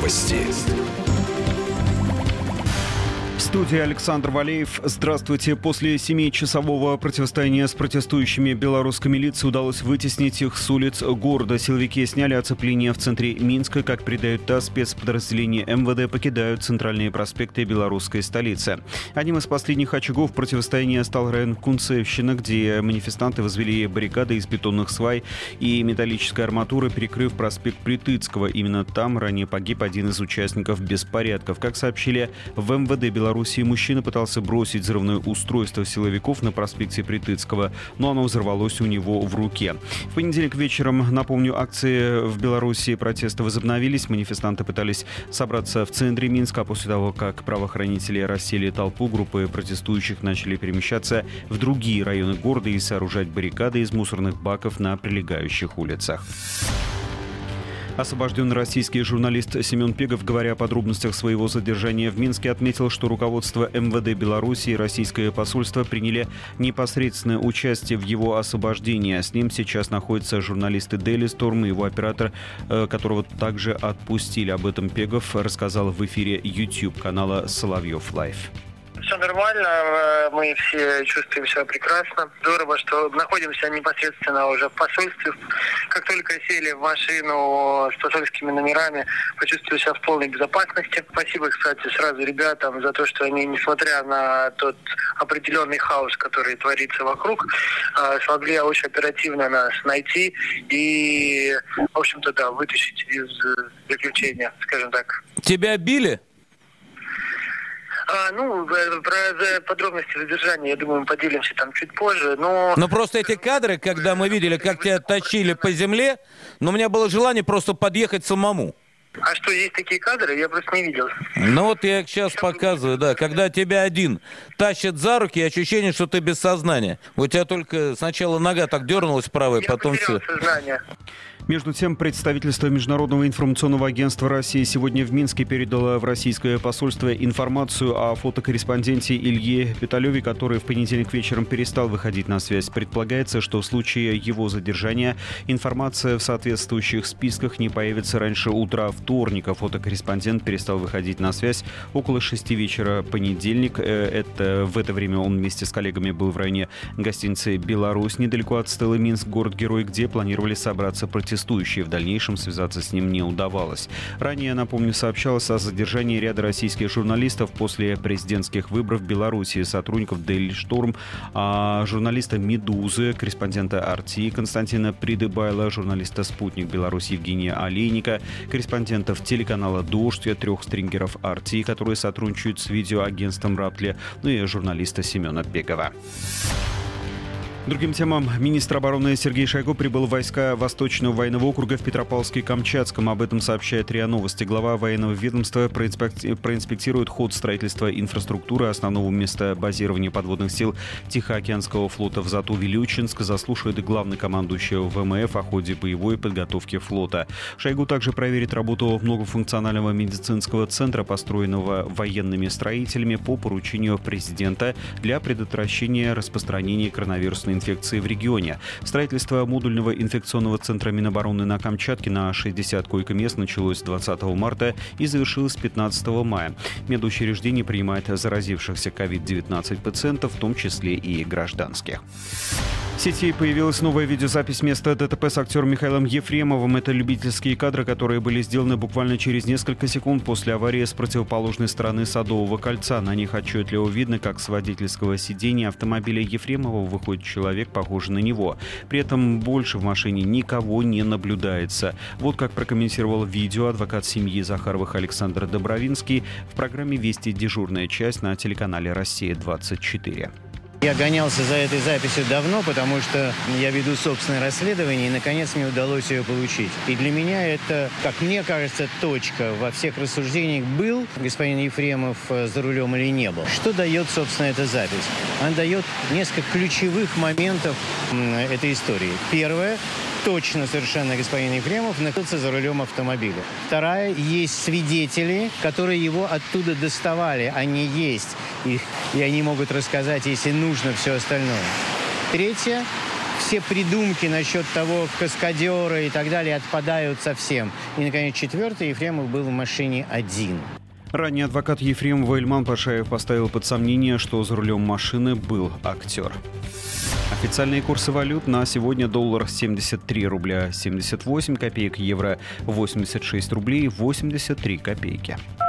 Новости. В студии Александр Валеев. Здравствуйте. После 7-часового противостояния с протестующими белорусской милиции удалось вытеснить их с улиц города. Силовики сняли оцепление в центре Минска. Как передают ТАСС, спецподразделения МВД покидают центральные проспекты белорусской столицы. Одним из последних очагов противостояния стал район Кунцевщина, где манифестанты возвели баррикады из бетонных свай и металлической арматуры, перекрыв проспект Притыцкого. Именно там ранее погиб один из участников беспорядков. Как сообщили в МВД Беларуси, мужчина пытался бросить взрывное устройство силовиков на проспекте Притыцкого, но оно взорвалось у него в руке. В понедельник вечером, напомню, акции в Беларуси протеста возобновились. Манифестанты пытались собраться в центре Минска, а после того, как правоохранители рассеяли толпу, группы протестующих начали перемещаться в другие районы города и сооружать баррикады из мусорных баков на прилегающих улицах. Освобожденный российский журналист Семен Пегов, говоря о подробностях своего задержания в Минске, отметил, что руководство МВД Беларуси и российское посольство приняли непосредственное участие в его освобождении. С ним сейчас находятся журналисты Daily Storm и его оператор, которого также отпустили. Об этом Пегов рассказал в эфире YouTube-канала «Соловьев Лайв». Все нормально, мы все чувствуем себя прекрасно. Здорово, что находимся непосредственно уже в посольстве. Как только сели в машину с посольскими номерами, почувствовали себя в полной безопасности. Спасибо, кстати, сразу ребятам за то, что они, несмотря на тот определенный хаос, который творится вокруг, смогли очень оперативно нас найти и, в общем-то, да, вытащить из заключения, скажем так. Тебя били? Про подробности задержания, я думаю, мы поделимся там чуть позже, но... Но просто эти кадры, когда мы видели, как тебя тащили по земле, но у меня было желание просто подъехать самому. А что, есть такие кадры? Я просто не видел. Ну вот я их сейчас показываю, да. Когда тебя один тащит за руки, ощущение, что ты без сознания. У тебя только сначала нога так дернулась правая, потом все. Сознание. Между тем, представительство Международного информационного агентства России сегодня в Минске передало в российское посольство информацию о фотокорреспонденте Илье Петалеве, который в понедельник вечером перестал выходить на связь. Предполагается, что в случае его задержания информация в соответствующих списках не появится раньше утра вторника. Фотокорреспондент перестал выходить на связь около 6 вечера понедельник. В это время он вместе с коллегами был в районе гостиницы «Беларусь», недалеко от стелы Минск, город-герой, где планировали собраться протестующие. В дальнейшем связаться с ним не удавалось. Ранее, напомню, сообщалось о задержании ряда российских журналистов после президентских выборов в Беларуси, сотрудников Daily Storm, журналиста «Медузы», корреспондента RT Константина Придыбайла, журналиста «Спутник Беларусь» Евгения Олейника, корреспондентов телеканала «Дождь», 3 стрингеров RT, которые сотрудничают с видеоагентством «Раптли», ну и журналиста Семена Пегова. Другим темам. Министр обороны Сергей Шойгу прибыл в войска Восточного военного округа в Петропавловске-Камчатском. Об этом сообщает РИА Новости. Глава военного ведомства проинспектирует ход строительства инфраструктуры основного места базирования подводных сил Тихоокеанского флота в Зату-Вилючинск. Заслушает главнокомандующего ВМФ о ходе боевой подготовки флота. Шойгу также проверит работу многофункционального медицинского центра, построенного военными строителями по поручению президента для предотвращения распространения коронавирусной инфекции в регионе. Строительство модульного инфекционного центра Минобороны на Камчатке на 60 койко-мест началось 20 марта и завершилось 15 мая. Медучреждение принимает заразившихся COVID-19 пациентов, в том числе и гражданских. В сети появилась новая видеозапись места ДТП с актером Михаилом Ефремовым. Это любительские кадры, которые были сделаны буквально через несколько секунд после аварии с противоположной стороны Садового кольца. На них отчетливо видно, как с водительского сидения автомобиля Ефремова выходит человек, похожий на него. При этом больше в машине никого не наблюдается. Вот как прокомментировал видео адвокат семьи Захаровых Александр Добровинский в программе «Вести. Дежурная часть» на телеканале «Россия-24». Я гонялся за этой записью давно, потому что я веду собственное расследование, и, наконец, мне удалось ее получить. И для меня это, как мне кажется, точка во всех рассуждениях: был господин Ефремов за рулем или не был. Что дает, собственно, эта запись? Она дает несколько ключевых моментов этой истории. Первое. Точно совершенно господин Ефремов находится за рулем автомобиля. Вторая. Есть свидетели, которые его оттуда доставали. Они есть. И они могут рассказать, если нужно, все остальное. Третье. все придумки насчет того каскадера и так далее отпадают совсем. И, наконец, четвертый, Ефремов был в машине один. Ранее адвокат Ефремова Ильман Пашаев поставил под сомнение, что за рулем машины был актер. Официальные курсы валют на сегодня: доллар 73 рубля 78 копеек, евро 86 рублей 83 копейки.